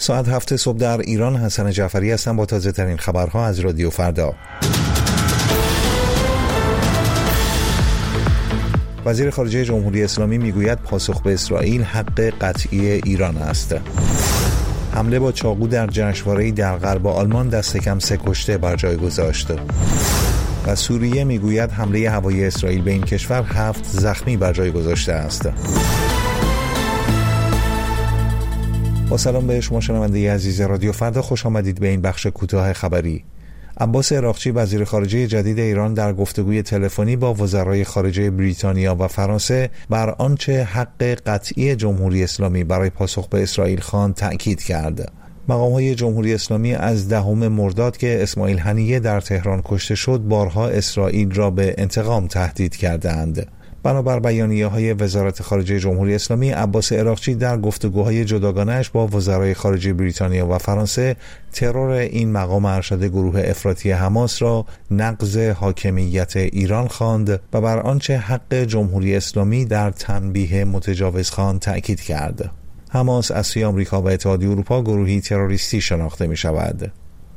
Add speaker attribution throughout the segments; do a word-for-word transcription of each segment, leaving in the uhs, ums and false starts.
Speaker 1: ساعت هفت صبح در ایران. حسن جعفری هستم با تازه ترین خبرها از رادیو فردا. وزیر خارجه جمهوری اسلامی میگوید پاسخ به اسرائیل حق قطعی ایران است. حمله با چاقو در جشنواره‌ای در غرب آلمان دست کم سه کشته بر جای گذاشت. و سوریه میگوید حمله هوایی اسرائیل به این کشور هفت زخمی بر جای گذاشته است. با سلام به شما شنونده عزیز رادیو فردا، خوش آمدید به این بخش کوتاه خبری. عباس عراقچی وزیر خارجه جدید ایران در گفتگوی تلفنی با وزرای خارجه بریتانیا و فرانسه بر آنچه حق قطعی جمهوری اسلامی برای پاسخ به اسرائیل خواند تأکید کرد. مقام‌های جمهوری اسلامی از دهم مرداد که اسماعیل هنیه در تهران کشته شد بارها اسرائیل را به انتقام تهدید کردند. بنابر بیانیه‌های وزارت خارجه جمهوری اسلامی، عباس عراقچی در گفتگوهای جداگانه‌اش با وزرای خارجه بریتانیا و فرانسه ترور این مقام ارشد گروه افراطی حماس را نقض حاکمیت ایران خواند و بر آنچه حق جمهوری اسلامی در تنبیه متجاوزخوان تأکید کرد. حماس از سوی آمریکا و اتحادیه اروپا گروهی تروریستی شناخته می شود.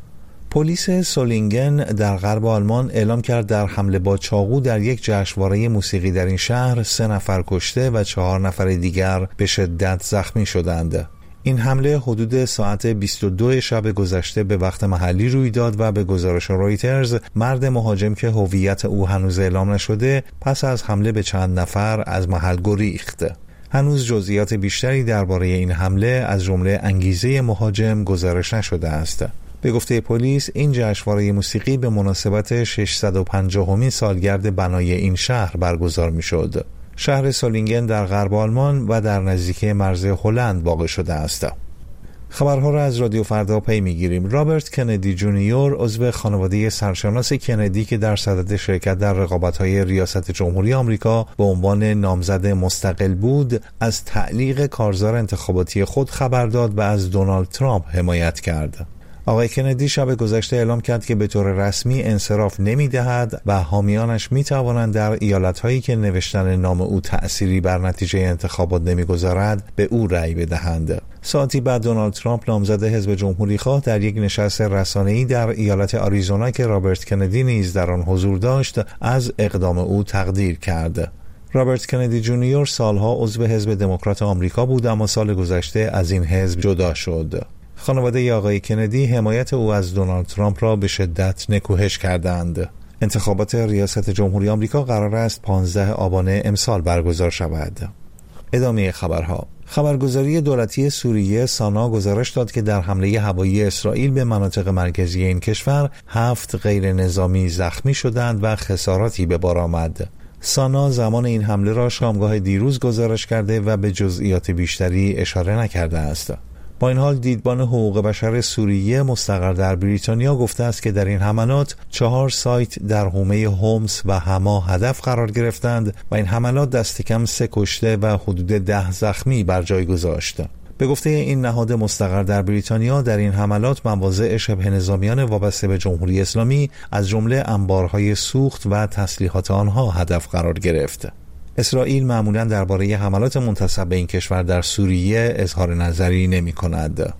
Speaker 1: پلیس سولینگن در غرب آلمان اعلام کرد در حمله با چاقو در یک جشنواره موسیقی در این شهر سه نفر کشته و چهار نفر دیگر به شدت زخمی شدند. این حمله حدود ساعت بیست و دو شب گذشته به وقت محلی روی داد و به گزارش رویترز مرد مهاجم که هویت او هنوز اعلام نشده پس از حمله به چند نفر از محل گریخت. هنوز جزئیات بیشتری درباره این حمله از جمله انگیزه مهاجم گزارش نشده است. به گفته پلیس این جشنواره موسیقی به مناسبت ششصد و پنجاهمین سالگرد بنای این شهر برگزار می‌شد. شهر سولینگن در غرب آلمان و در نزدیکی مرز هلند واقع شده است. خبرها را از رادیو فردا پی می‌گیریم. رابرت کندی جونیور عضو خانواده سرشناس کندی که در صدد شرکت در رقابت‌های ریاست جمهوری آمریکا به عنوان نامزد مستقل بود، از تعلیق کارزار انتخاباتی خود خبر داد و از دونالد ترامپ حمایت کرد. آقای کندی شب گذشته اعلام کرد که به طور رسمی انصراف نمی‌دهد و حامیانش می‌توانند در ایالت‌هایی که نوشتن نام او تأثیری بر نتیجه انتخابات نمی‌گذارد به او رأی بدهند. ساعتی بعد دونالد ترامپ نامزد حزب جمهوری‌خواه در یک نشست رسانه‌ای در ایالت آریزونا که رابرت کندی نیز در آن حضور داشت از اقدام او تقدیر کرد. رابرت کندی جونیور سالها عضو حزب دموکرات آمریکا بود اما سال گذشته از این حزب جدا شد. خانواده آقای کندی حمایت او از دونالد ترامپ را به شدت نکوهش کردند. انتخابات ریاست جمهوری آمریکا قرار است پانزده آبان امسال برگزار شود. ادامه خبرها. خبرگزاری دولتی سوریه سانا گزارش داد که در حمله هوایی اسرائیل به مناطق مرکزی این کشور هفت غیر نظامی زخمی شدند و خساراتی به بار آمد. سانا زمان این حمله را شامگاه دیروز گزارش کرده و به جزئیات بیشتری اشاره نکرده است. با این حال دیدبان حقوق بشر سوریه مستقر در بریتانیا گفته است که در این حملات چهار سایت در حومه هومس و حما هدف قرار گرفتند و این حملات دست کم سه کشته و حدود ده زخمی بر جای گذاشت. به گفته این نهاد مستقر در بریتانیا در این حملات مواضع شبه نظامیان وابسته به جمهوری اسلامی از جمله انبارهای سوخت و تسلیحات آنها هدف قرار گرفت. اسرائیل معمولاً درباره حملات منتسب به این کشور در سوریه اظهار نظری نمی کند.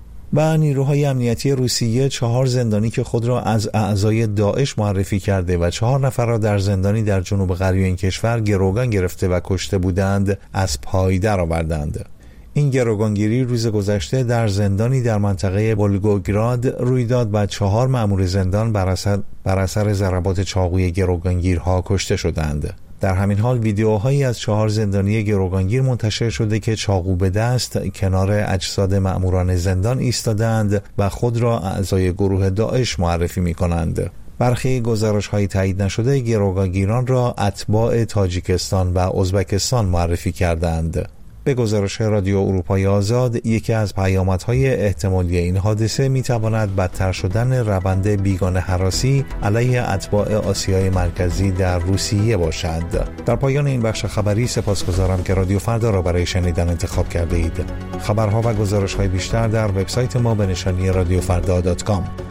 Speaker 1: و نیروهای امنیتی روسیه چهار زندانی که خود را از اعضای داعش معرفی کرده و چهار نفر را در زندانی در جنوب غربی این کشور گروگان گرفته و کشته بودند از پای درآوردند. این گروگانگیری روز گذشته در زندانی در منطقه ولگوگراد روی داد و چهار مأمور زندان بر اثر بر اثر ضربات چاقوی گروگانگیرها کشته شدند. در همین حال ویدیوهایی از چهار زندانی گروگانگیر منتشر شده که چاقو به دست کنار اجساد مأموران زندان ایستادند و خود را اعضای گروه داعش معرفی می‌کنند. برخی گزارش‌های تایید نشده گروگانگیران را اتباع تاجیکستان و ازبکستان معرفی کردند. به گزارش رادیو اروپای آزاد، یکی از پیامدهای احتمالی این حادثه میتواند بدتر شدن روند بیگانه هراسی علیه اتباع آسیای مرکزی در روسیه باشد. در پایان این بخش خبری سپاسگزارم که رادیو فردا را برای شنیدن انتخاب کرده اید. خبرها و گزارش‌های بیشتر در وبسایت ما به نشانی رادیو فردا دات کام.